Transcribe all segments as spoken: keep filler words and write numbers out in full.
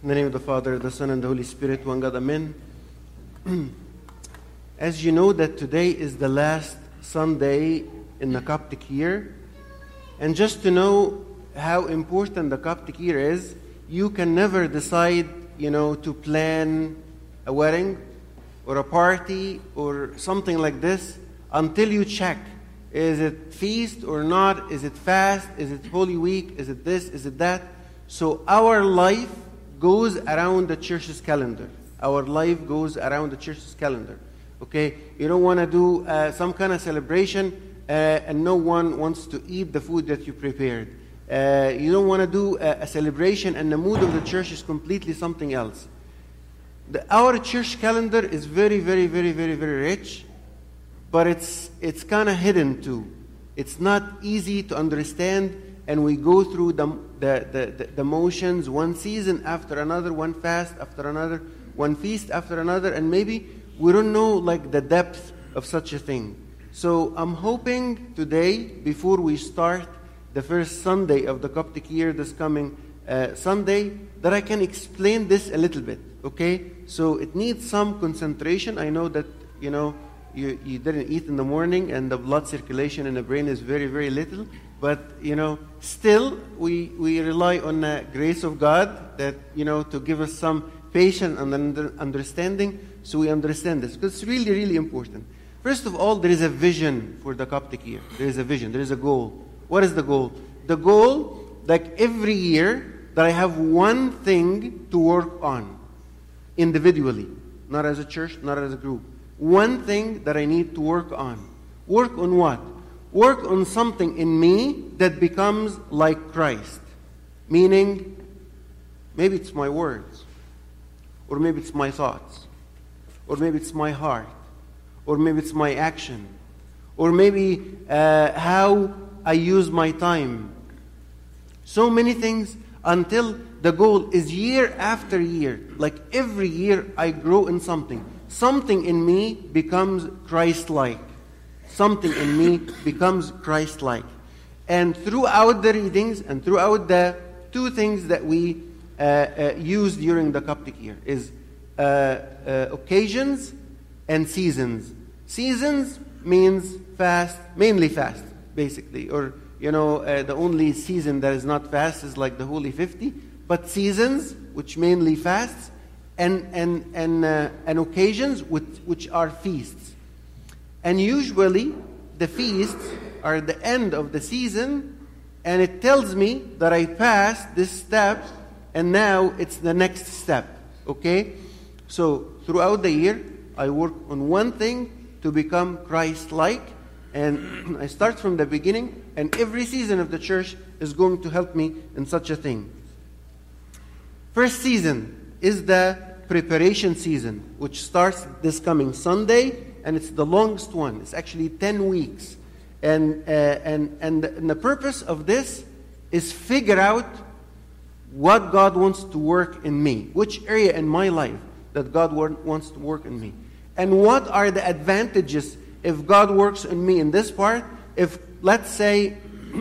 In the name of the Father, the Son, and the Holy Spirit, one God, Amen. As you know that today is the last Sunday in the Coptic year, and just to know how important the Coptic year is, you can never decide, you know, to plan a wedding or a party or something like this until you check. Is it feast or not? Is it fast? Is it Holy Week? Is it this? Is it that? So our life goes around the church's calendar. Our life goes around the church's calendar. Okay? You don't want to do uh, some kind of celebration uh, and no one wants to eat the food that you prepared. Uh, you don't want to do a, a celebration and the mood of the church is completely something else. The, our church calendar is very, very, very, very, very rich, but it's it's kind of hidden too. It's not easy to understand, and we go through the the, the, the the motions, one season after another, one fast after another, one feast after another, and maybe we don't know like the depth of such a thing. So I'm hoping today, before we start the first Sunday of the Coptic year, this coming uh, Sunday, that I can explain this a little bit, okay? So it needs some concentration. I know that, you know, you, you didn't eat in the morning and the blood circulation in the brain is very, very little. But, you know, still we, we rely on the grace of God that, you know, to give us some patience and under, understanding so we understand this. Because it's really, really important. First of all, there is a vision for the Coptic year. There is a vision. There is a goal. What is the goal? The goal, like every year, that I have one thing to work on individually, not as a church, not as a group. One thing that I need to work on. Work on what? Work on something in me that becomes like Christ. Meaning, maybe it's my words, or maybe it's my thoughts, or maybe it's my heart, or maybe it's my action, or maybe uh, how I use my time. So many things until the goal is year after year. Like every year I grow in something. Something in me becomes Christ-like. Something in me becomes Christ-like. And throughout the readings and throughout the two things that we uh, uh, use during the Coptic year is uh, uh, occasions and seasons. Seasons means fast, mainly fast. Basically, or you know, uh, the only season that is not fast is like the Holy Fifty. But seasons, which mainly fasts, and and and uh, and occasions, which which are feasts. And usually, the feasts are the end of the season, and it tells me that I passed this step, and now it's the next step. Okay, so throughout the year, I work on one thing to become Christ-like. And I start from the beginning, and every season of the church is going to help me in such a thing. First season is the preparation season, which starts this coming Sunday, and it's the longest one. It's actually ten weeks. And, uh, and, and, the, and the purpose of this is figure out what God wants to work in me, which area in my life that God wants to work in me. And what are the advantages if God works in me in this part. If, let's say,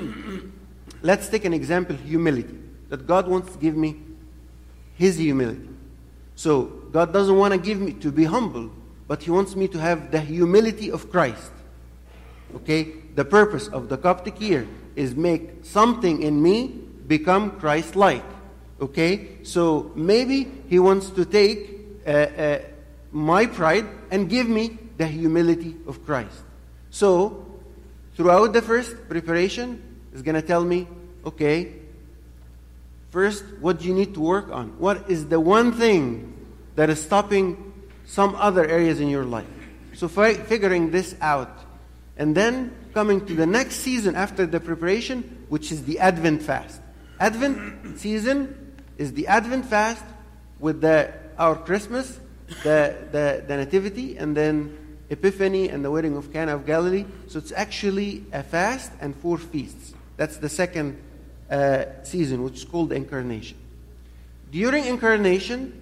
let's take an example, humility. That God wants to give me His humility. So, God doesn't want to give me to be humble, but He wants me to have the humility of Christ. Okay? The purpose of the Coptic year is make something in me become Christ-like. Okay? So, maybe He wants to take uh, uh, my pride and give me the humility of Christ. So, throughout the first preparation, is going to tell me, okay, first, what do you need to work on? What is the one thing that is stopping some other areas in your life? So, fi- figuring this out. And then, coming to the next season after the preparation, which is the Advent fast. Advent season is the Advent fast with the our Christmas, the, the, the Nativity, and then Epiphany and the wedding of Cana of Galilee. So it's actually a fast and four feasts. That's the second uh, season, which is called Incarnation. During Incarnation,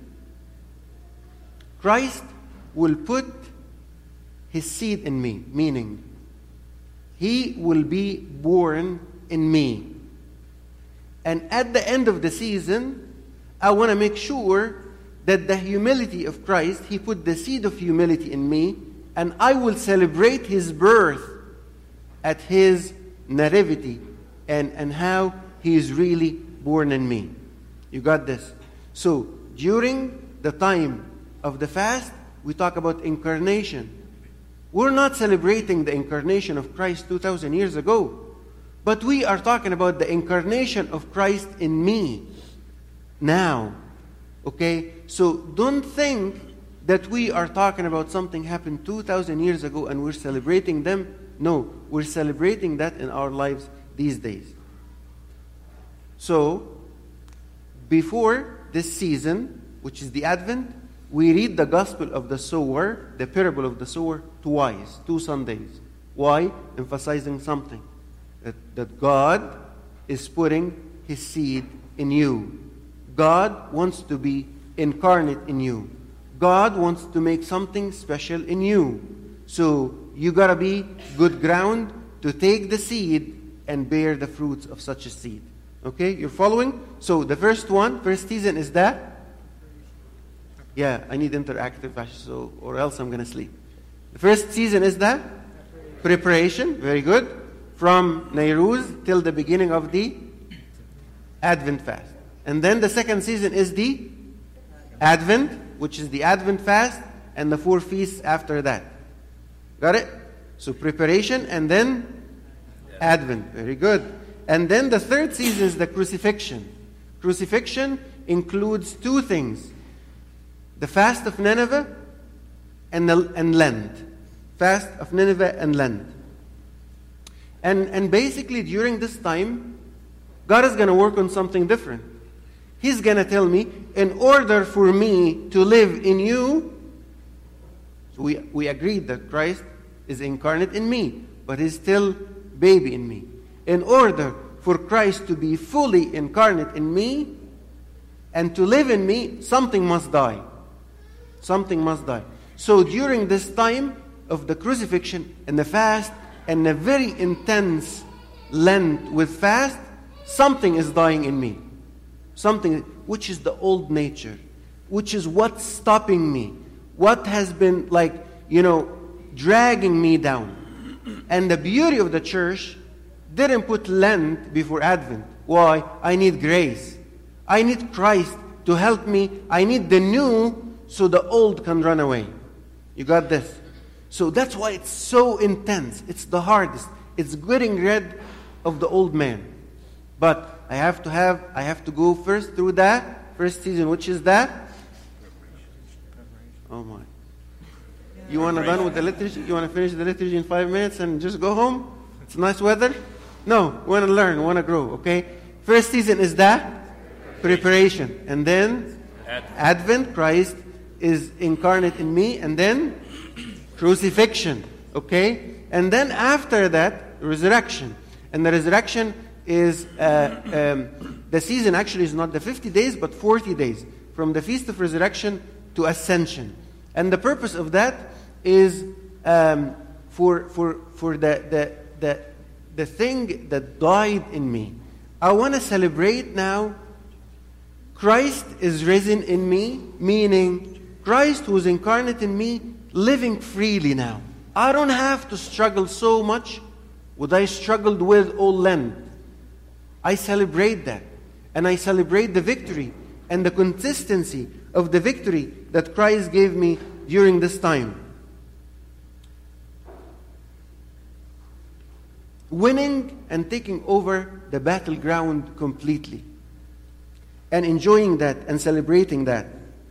Christ will put His seed in me, meaning He will be born in me. And at the end of the season, I want to make sure that the humility of Christ, He put the seed of humility in me, and I will celebrate His birth at His nativity and, and how He is really born in me. You got this? So, during the time of the fast, we talk about incarnation. We're not celebrating the incarnation of Christ two thousand years ago, but we are talking about the incarnation of Christ in me now. Okay? So don't think that we are talking about something happened two thousand years ago and we're celebrating them. No, we're celebrating that in our lives these days. So, before this season, which is the Advent, we read the Gospel of the Sower, the parable of the sower, twice, two Sundays. Why? Emphasizing something. That, that God is putting His seed in you. God wants to be incarnate in you. God wants to make something special in you. So you got to be good ground to take the seed and bear the fruits of such a seed. Okay, you're following? So the first one, first season is that? Yeah, I need interactive, so or else I'm going to sleep. The first season is that? Preparation. Very good. From Nairuz till the beginning of the Advent fast. And then the second season is the Advent, which is the Advent fast, and the four feasts after that. Got it? So preparation and then Advent. Very good. And then the third season is the crucifixion. Crucifixion includes two things. The fast of Nineveh and, the, and Lent. Fast of Nineveh and Lent. And, and basically during this time, God is going to work on something different. He's going to tell me, in order for me to live in you, so we, we agreed that Christ is incarnate in me, but He's still baby in me. In order for Christ to be fully incarnate in me and to live in me, something must die. Something must die. So during this time of the crucifixion and the fast and a very intense Lent with fast, something is dying in me. Something which is the old nature, which is what's stopping me, what has been like, you know, dragging me down. And the beauty of the church didn't put Lent before Advent. Why? I need grace. I need Christ to help me. I need the new so the old can run away. You got this? So that's why it's so intense. It's the hardest. It's getting rid of the old man. But I have to have, I have to go first through that first season, which is that. Oh my. You want to done with the liturgy? You want to finish the liturgy in five minutes and just go home? It's nice weather? No, we want to learn, we want to grow, okay? First season is that preparation. And then Advent. Advent, Christ is incarnate in me. And then crucifixion, okay? And then after that, resurrection. And the resurrection is, uh, um, the season actually is not the fifty days, but forty days. From the Feast of Resurrection to Ascension. And the purpose of that is um, for, for, for the, the, the, the thing that died in me. I want to celebrate now Christ is risen in me, meaning Christ who is incarnate in me, living freely now. I don't have to struggle so much what I struggled with all Lent. I celebrate that. And I celebrate the victory and the consistency of the victory that Christ gave me during this time. Winning and taking over the battleground completely. And enjoying that and celebrating that.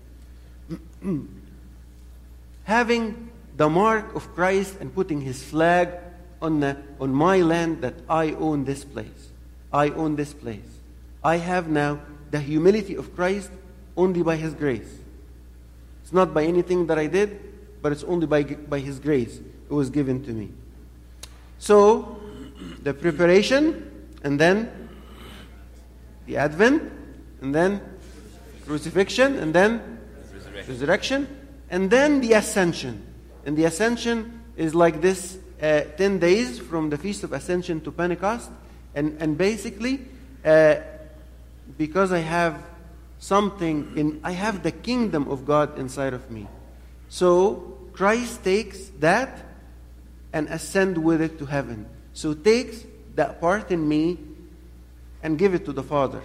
Having the mark of Christ and putting His flag on, the, on my land that I own this place. I own this place. I have now the humility of Christ only by His grace. It's not by anything that I did, but it's only by, by His grace. It was given to me. So, the preparation, and then the Advent, and then crucifixion, and then resurrection, resurrection and then the Ascension. And the Ascension is like this uh, ten days from the Feast of Ascension to Pentecost. And, and basically, uh, because I have something in, I have the kingdom of God inside of me. So Christ takes that and ascend with it to heaven. So takes that part in me and give it to the Father.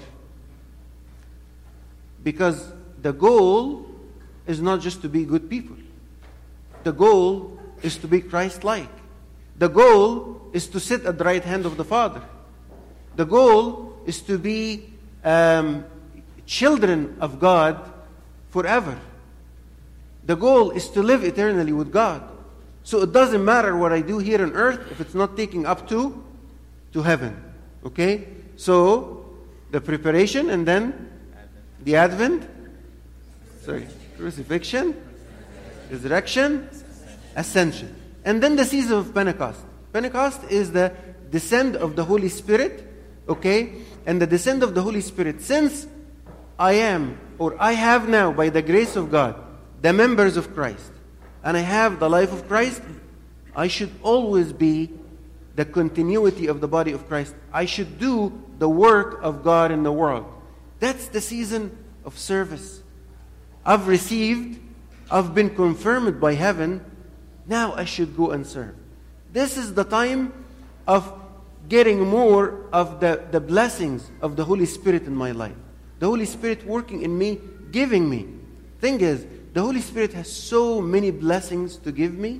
Because the goal is not just to be good people. The goal is to be Christ-like. The goal is to sit at the right hand of the Father. The goal is to be um, children of God forever. The goal is to live eternally with God. So it doesn't matter what I do here on earth if it's not taking up to, to heaven. Okay? So, the preparation and then the Advent, sorry, crucifixion, resurrection, ascension. And then the season of Pentecost. Pentecost is the descent of the Holy Spirit, okay? And the descent of the Holy Spirit, since I am, or I have now, by the grace of God, the members of Christ, and I have the life of Christ, I should always be the continuity of the body of Christ. I should do the work of God in the world. That's the season of service. I've received, I've been confirmed by heaven, now I should go and serve. This is the time of getting more of the, the blessings of the Holy Spirit in my life. The Holy Spirit working in me, giving me. Thing is, the Holy Spirit has so many blessings to give me,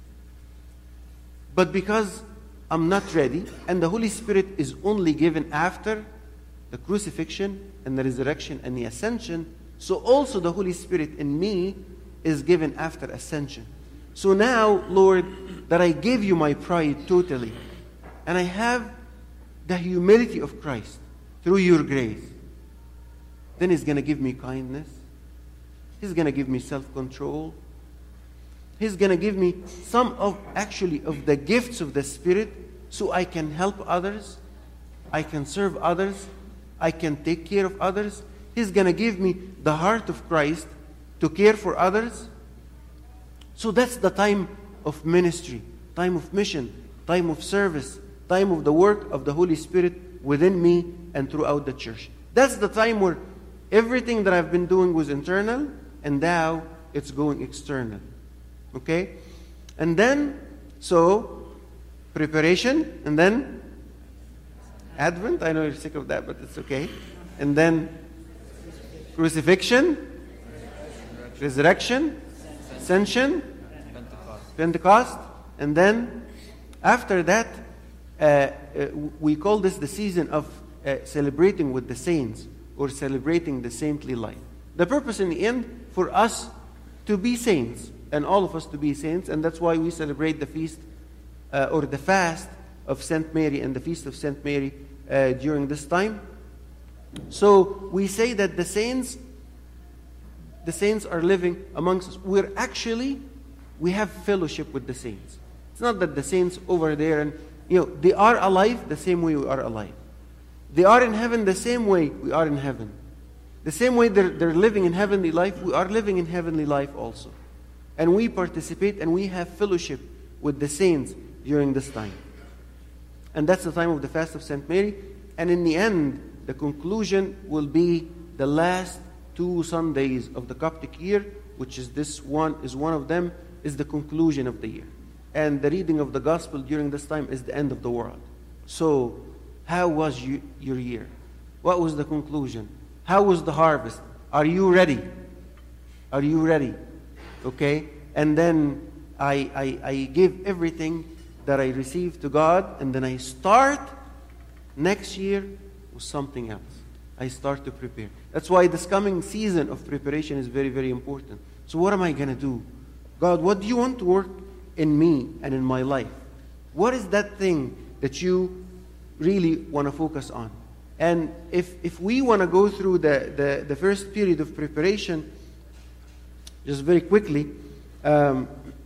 but because I'm not ready, and the Holy Spirit is only given after the crucifixion and the resurrection and the ascension, so also the Holy Spirit in me is given after ascension. So now, Lord, that I give you my pride totally, and I have the humility of Christ through your grace, then He's going to give me kindness. He's going to give me self-control. He's going to give me some of, actually, of the gifts of the Spirit so I can help others. I can serve others. I can take care of others. He's going to give me the heart of Christ to care for others. So that's the time of ministry, time of mission, time of service, time of the work of the Holy Spirit within me and throughout the church. That's the time where everything that I've been doing was internal, and now it's going external. Okay? And then, so, preparation, and then Advent. I know you're sick of that, but it's okay. And then crucifixion, resurrection, ascension, Pentecost. Pentecost. And then, after that, uh, uh, we call this the season of uh, celebrating with the saints, or celebrating the saintly life. The purpose in the end, for us to be saints, and all of us to be saints, and that's why we celebrate the feast, uh, or the fast of Saint Mary, and the feast of Saint Mary uh, during this time. So, we say that the saints, the saints are living amongst us. We're actually, we have fellowship with the saints. It's not that the saints over there, and, you know, they are alive the same way we are alive. They are in heaven the same way we are in heaven. The same way they're, they're living in heavenly life, we are living in heavenly life also. And we participate and we have fellowship with the saints during this time. And that's the time of the fast of Saint Mary. And in the end, the conclusion will be the last two Sundays of the Coptic year, which is this one, is one of them, is the conclusion of the year. And the reading of the Gospel during this time is the end of the world. So, how was you, your year? What was the conclusion? How was the harvest? Are you ready? Are you ready? Okay? And then I, I, I give everything that I receive to God, and then I start next year with something else. I start to prepare. That's why this coming season of preparation is very, very important. So what am I going to do? God, what do you want to work in me and in my life? What is that thing that you really want to focus on? And if if we want to go through the, the, the first period of preparation, just very quickly, um,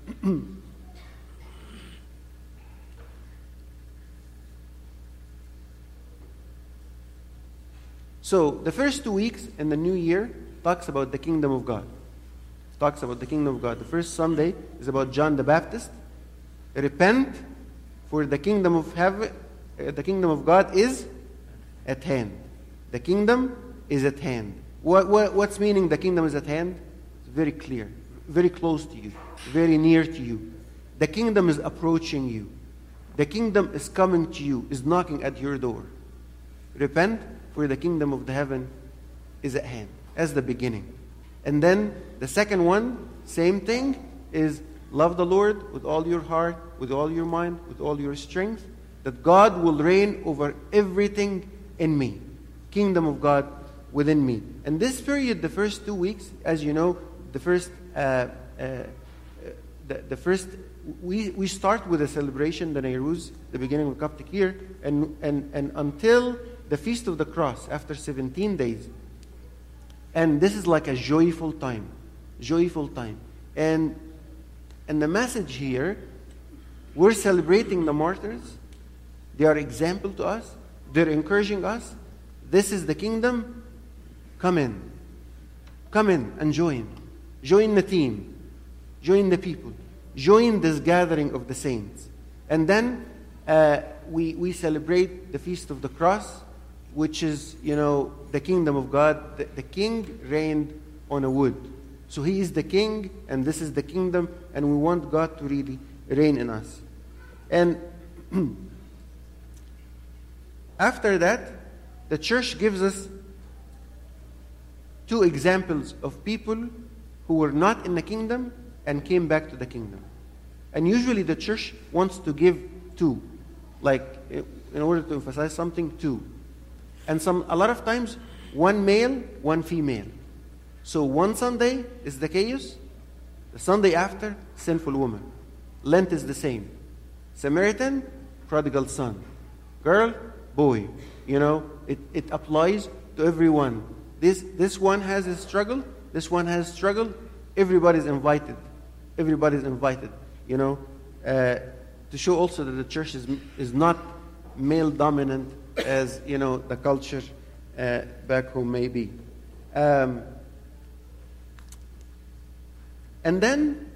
so the first two weeks in the new year talks about the kingdom of God. Talks about the kingdom of God. The first Sunday is about John the Baptist. Repent, for the kingdom of heaven, uh, the kingdom of God is at hand. The kingdom is at hand. What, what, what's meaning the kingdom is at hand? It's very clear, very close to you, very near to you. The kingdom is approaching you. The kingdom is coming to you, is knocking at your door. Repent, for the kingdom of the heaven is at hand, as the beginning. And then the second one, same thing, is love the Lord with all your heart, with all your mind, with all your strength, that God will reign over everything in me. Kingdom of God within me. And this period, the first two weeks, as you know, the first, uh, uh, the, the first, we, we start with a celebration, the Nairouz, the beginning of Coptic year, and, and, and until the Feast of the Cross, after seventeen days. And this is like a joyful time, joyful time. And, and the message here, we're celebrating the martyrs. They are example to us. They're encouraging us. This is the kingdom. Come in. Come in and join. Join the team. Join the people. Join this gathering of the saints. And then uh, we, we celebrate the Feast of the Cross, which is, you know, the kingdom of God. The, the king reigned on a wood. So he is the king, and this is the kingdom, and we want God to really reign in us. And after that, the church gives us two examples of people who were not in the kingdom and came back to the kingdom. And usually the church wants to give two, like in order to emphasize something, two. And some a lot of times, one male, one female. So one Sunday is the chaos, the Sunday after, sinful woman. Lent is the same. Samaritan, prodigal son. Girl, boy. You know, it, it applies to everyone. This, this one has a struggle, this one has struggle. Everybody's invited. Everybody's invited, you know. Uh, to show also that the church is, is not male-dominant as, you know, the culture uh, back home may be. Um, and then,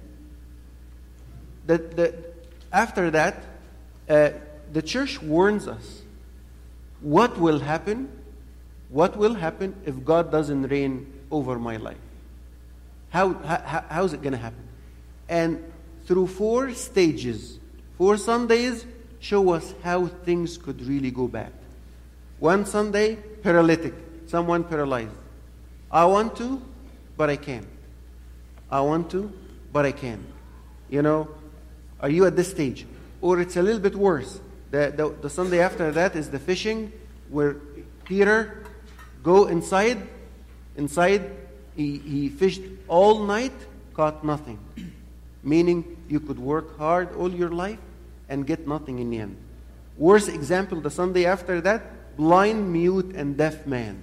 the, the, after that, uh, the church warns us what will happen, what will happen if God doesn't reign over my life. How, how how's it going to happen? And through four stages, four Sundays, show us how things could really go bad. One Sunday, paralytic, someone paralyzed. I want to, but I can't. I want to, but I can't. You know, are you at this stage? Or it's a little bit worse. The, the, the Sunday after that is the fishing, where Peter go inside, inside, he, he fished all night, caught nothing. Meaning you could work hard all your life and get nothing in the end. Worst example, the Sunday after that, blind, mute, and deaf man.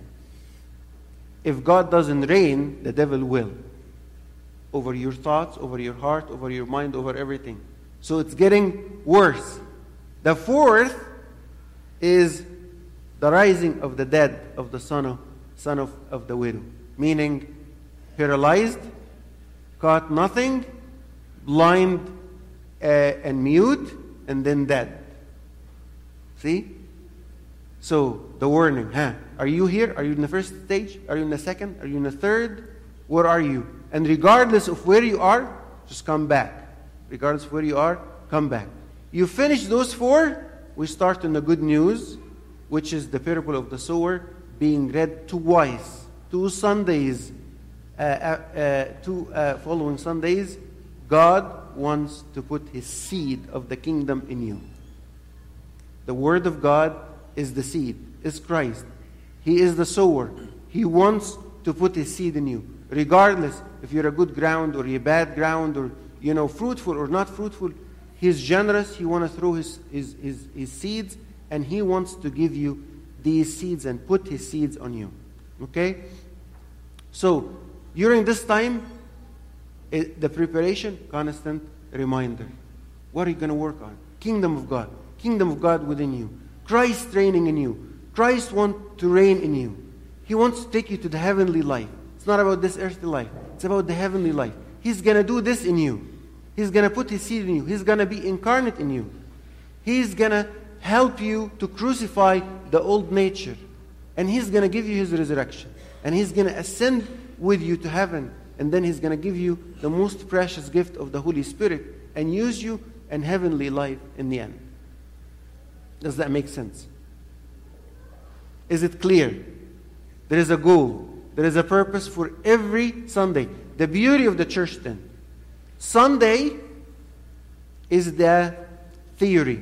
If God doesn't reign, the devil will. Over your thoughts, over your heart, over your mind, over everything. So it's getting worse. The fourth is the rising of the dead of the son of, son of, of the widow. Meaning, paralyzed, caught nothing, blind uh, and mute, and then dead. See? So, the warning, huh? Are you here? Are you in the first stage? Are you in the second? Are you in the third? Where are you? And regardless of where you are, just come back. Regardless of where you are, come back. You finish those four, we start on the good news, which is the parable of the sower being read twice. Two Sundays, uh, uh, uh, two uh, following Sundays, God wants to put His seed of the kingdom in you. The Word of God is the seed, is Christ. He is the sower. He wants to put His seed in you. Regardless if you're a good ground or you're bad ground or, you know, fruitful or not fruitful, He's generous. He wants to throw his, his, his, his seeds, and He wants to give you these seeds and put His seeds on you. Okay? So, during this time, it, the preparation, constant reminder. What are you going to work on? Kingdom of God. Kingdom of God within you. Christ reigning in you. Christ wants to reign in you. He wants to take you to the heavenly life. It's not about this earthly life. It's about the heavenly life. He's going to do this in you. He's going to put His seed in you. He's going to be incarnate in you. He's going to help you to crucify the old nature. And He's going to give you His resurrection. And He's going to ascend with you to heaven. And then He's going to give you the most precious gift of the Holy Spirit and use you in heavenly life in the end. Does that make sense? Is it clear? There is a goal. There is a purpose for every Sunday. The beauty of the church then. Sunday is the theory.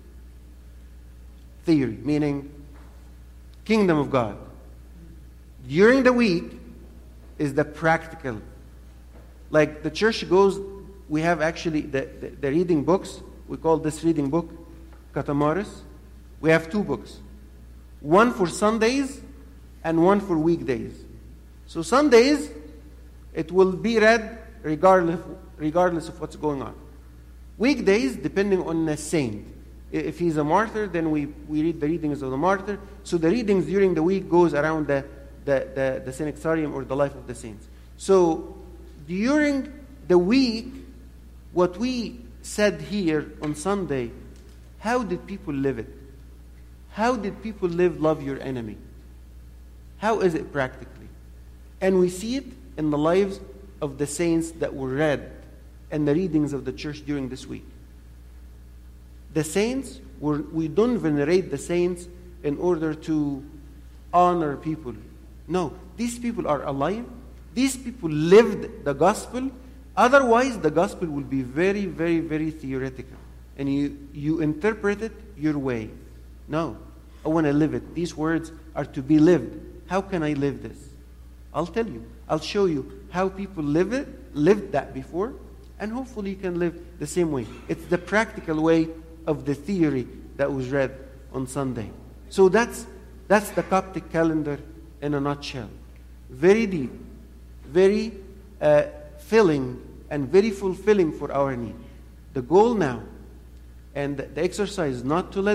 Theory, meaning kingdom of God. During the week is the practical. Like the church goes, we have actually the, the, the reading books. We call this reading book Katamaris. We have two books. One for Sundays and one for weekdays. So Sundays, it will be read regardless, regardless of what's going on. Weekdays, depending on a saint. If he's a martyr, then we, we read the readings of the martyr. So the readings during the week goes around the, the, the, the Synaxarium or the life of the saints. So during the week, what we said here on Sunday, how did people live it? How did people live love your enemy? How is it practically? And we see it in the lives of the saints that were read and the readings of the church during this week. The saints, were, we don't venerate the saints in order to honor people. No, these people are alive. These people lived the gospel. Otherwise, the gospel will be very, very, very theoretical. And you, you interpret it your way. No, I want to live it. These words are to be lived. How can I live this? I'll tell you. I'll show you how people live it, lived that before, and hopefully you can live the same way. It's the practical way of the theory that was read on Sunday. So that's that's the Coptic calendar in a nutshell. Very deep, very uh, filling, and very fulfilling for our need. The goal now, and the exercise is not to let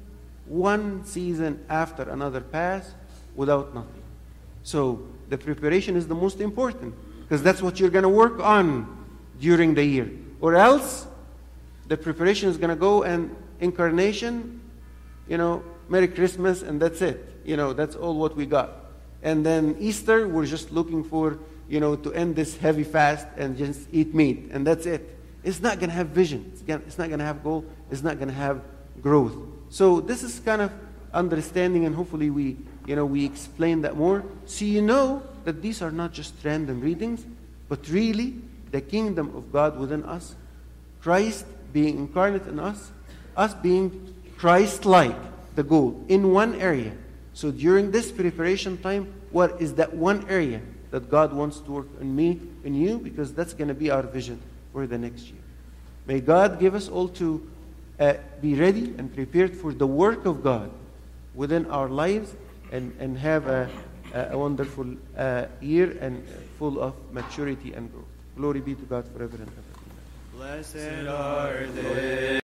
one season after another pass without nothing. So the preparation is the most important, because that's what you're going to work on during the year. Or else, the preparation is going to go and incarnation, you know, Merry Christmas, and that's it. You know, that's all what we got. And then Easter, we're just looking for, you know, to end this heavy fast and just eat meat, and that's it. It's not going to have vision. It's, gonna, it's not going to have goal. It's not going to have growth. So this is kind of understanding, and hopefully we, you know, we explain that more. So you know that these are not just random readings, but really the kingdom of God within us, Christ being incarnate in us, us being Christ-like, the goal, in one area. So during this preparation time, what is that one area that God wants to work in me and you? Because that's going to be our vision for the next year. May God give us all to uh, be ready and prepared for the work of God within our lives, and, and have a, a wonderful uh, year and full of maturity and growth. Glory be to God forever and ever. Blessed are they.